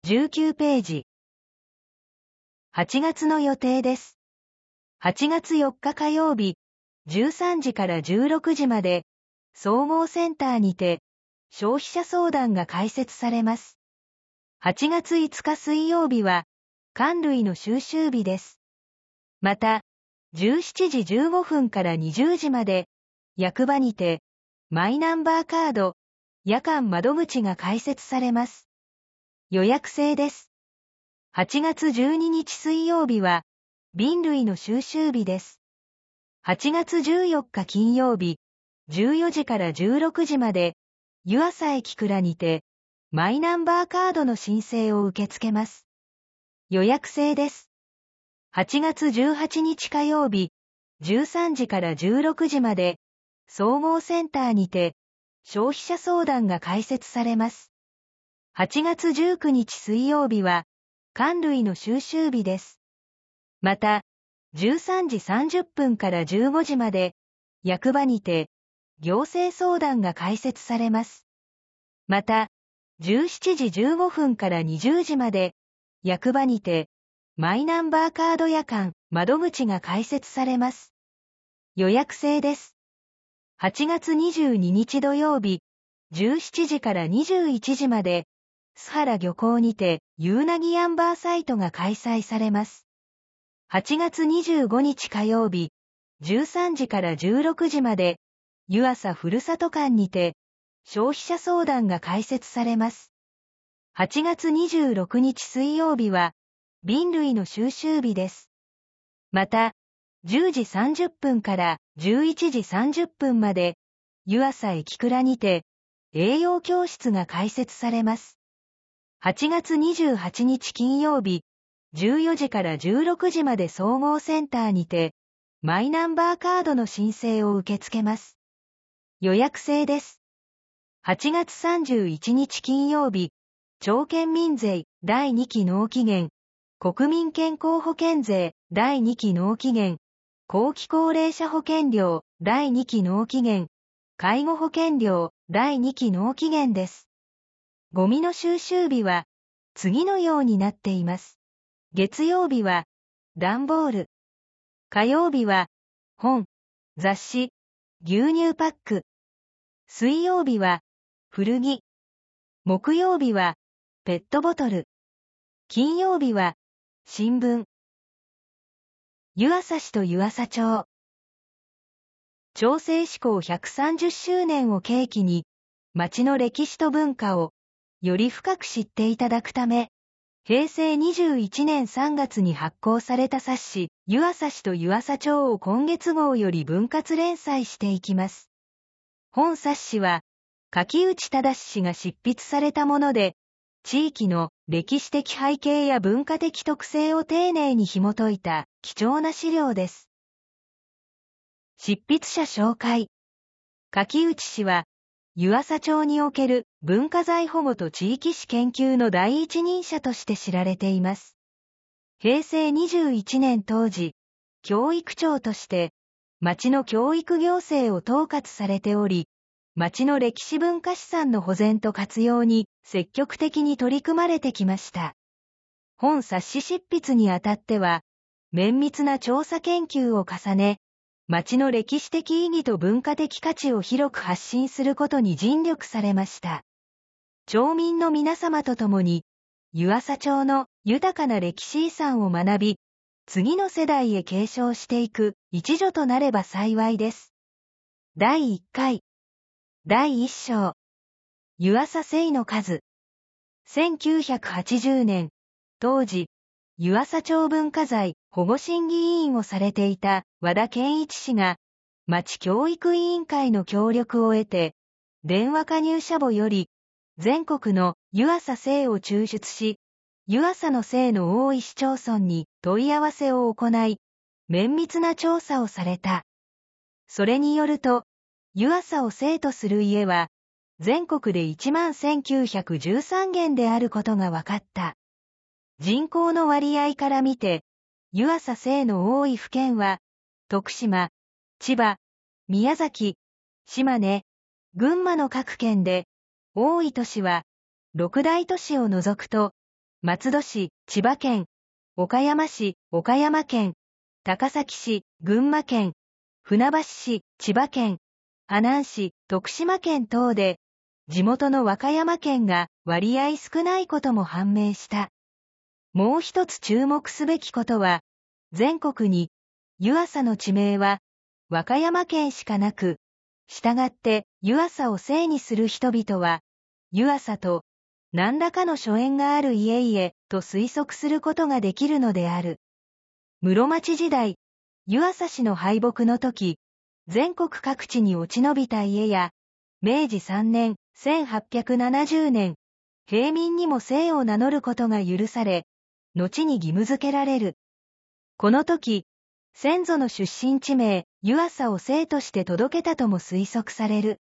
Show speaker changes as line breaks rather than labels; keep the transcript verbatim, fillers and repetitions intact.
じゅうきゅうページ。はちがつの予定です。はちがつよっか火曜日、じゅうさんじからじゅうろくじまで、総合センターにて、消費者相談が開設されます。はちがついつか水曜日は、缶類の収集日です。また、じゅうしちじじゅうごふんからにじゅうじまで、役場にて、マイナンバーカード、夜間窓口が開設されます。予約制です。はちがつじゅうににち水曜日は、瓶類の収集日です。はちがつじゅうよっか金曜日、じゅうよじからじゅうろくじまで、湯浅駅蔵にて、マイナンバーカードの申請を受け付けます。予約制です。はちがつじゅうはちにち火曜日、じゅうさんじからじゅうろくじまで、総合センターにて、消費者相談が開設されます。はちがつじゅうくにち水曜日は、缶類の収集日です。また、じゅうさんじさんじゅっぷんからじゅうごじまで、役場にて、行政相談が開設されます。また、じゅうしちじじゅうごふんからにじゅうじまで、役場にて、マイナンバーカード夜間窓口が開設されます。予約制です。はちがつにじゅうににち土曜日、じゅうしちじからにじゅういちじまで、須原漁港にて、夕なぎアンバーサイトが開催されます。はちがつにじゅうごにち火曜日、じゅうさんじからじゅうろくじまで、湯浅ふるさと館にて、消費者相談が開設されます。はちがつにじゅうろくにち水曜日は、瓶類の収集日です。また、じゅうじさんじゅっぷんからじゅういちじさんじゅっぷんまで、湯浅駅蔵にて、栄養教室が開設されます。はちがつにじゅうはちにち金曜日、じゅうよじからじゅうろくじまで総合センターにて、マイナンバーカードの申請を受け付けます。予約制です。はちがつさんじゅういちにち金曜日、町県民税だいにき納期限、国民健康保険税だいにき納期限、後期高齢者保険料だいにき納期限、介護保険料だいにき納期限です。ゴミの収集日は次のようになっています。月曜日は段ボール。火曜日は本、雑誌、牛乳パック。水曜日は古着。木曜日はペットボトル。金曜日は新聞。湯浅市と湯浅町。町政施行ひゃくさんじゅっしゅうねんを契機に、町の歴史と文化をより深く知っていただくため、へいせいにじゅういちねんさんがつに発行された冊子、湯浅市と湯浅町を今月号より分割連載していきます。本冊子は、柿内忠氏が執筆されたもので、地域の歴史的背景や文化的特性を丁寧に紐解いた貴重な資料です。執筆者紹介。柿内氏は、湯浅町における文化財保護と地域史研究の第一人者として知られています。へいせいにじゅういちねん当時、教育長として、町の教育行政を統括されており、町の歴史文化資産の保全と活用に積極的に取り組まれてきました。本冊子執筆にあたっては、綿密な調査研究を重ね、町の歴史的意義と文化的価値を広く発信することに尽力されました。町民の皆様と共に、湯浅町の豊かな歴史遺産を学び、次の世代へ継承していく一助となれば幸いです。だいいっかい。だいいっ章。湯浅姓の数。せんきゅうひゃくはちじゅうねん、当時、湯浅町文化財保護審議委員をされていた和田健一氏が、町教育委員会の協力を得て、電話加入者簿より、全国の湯浅姓を抽出し、湯浅の姓の多い市町村に問い合わせを行い、綿密な調査をされた。それによると、湯浅を姓とする家は、全国で いちまんせんきゅうひゃくじゅうさんげんであることが分かった。人口の割合から見て、湯浅姓の多い府県は、徳島、千葉、宮崎、島根、群馬の各県で、多い都市は、六大都市を除くと、 松戸市、千葉県、岡山市、岡山県、高崎市、群馬県、船橋市、千葉県、阿南市、徳島県等で、地元の和歌山県が割合少ないことも判明した。もう一つ注目すべきことは、全国に湯浅の地名は和歌山県しかなく、したがって湯浅を姓にする人々は、湯浅と何らかの所縁がある家々と推測することができるのである。室町時代、湯浅氏の敗北の時、全国各地に落ち延びた家や、明治さんねん、せんはっぴゃくななじゅうねん、平民にも姓を名乗ることが許され、後に義務付けられる。この時、先祖の出身地名、湯浅を姓として届けたとも推測される。